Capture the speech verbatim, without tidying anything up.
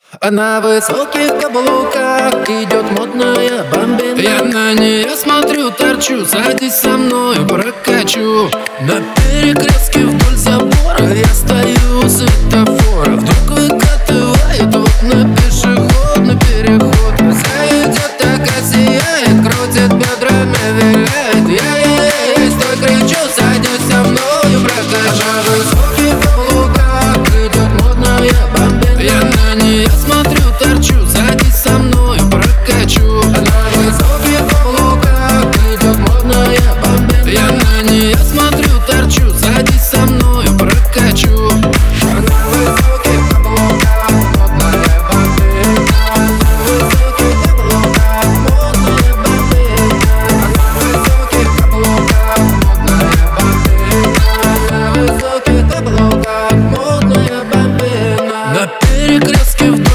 А на высоких каблуках идет модная бомбина. Я на нее смотрю, торчу, садись со мною, прокачу. На перекрестке вдоль забора я стою у светофора. Вдруг выкатывает вот на пешеходный переход. Зайдет, так сияет, крутит бедрами, виляет. Я-я-я, стой, кричу, садись со мною, прокачу. А на высоких каблуках идет модная бомбина. Я на нее смотрю, торчу, садись со мною, прокачу. А на высоких каблуках идет модная бомбина. Я на нее смотрю, торчу, садись со мною, прокачу. А на высоких каблуках модная бомбина. На высоких каблуках модная бомбина. На высоких каблуках модная бомбина. На высоких каблуках модная бомбина. На перекрестке в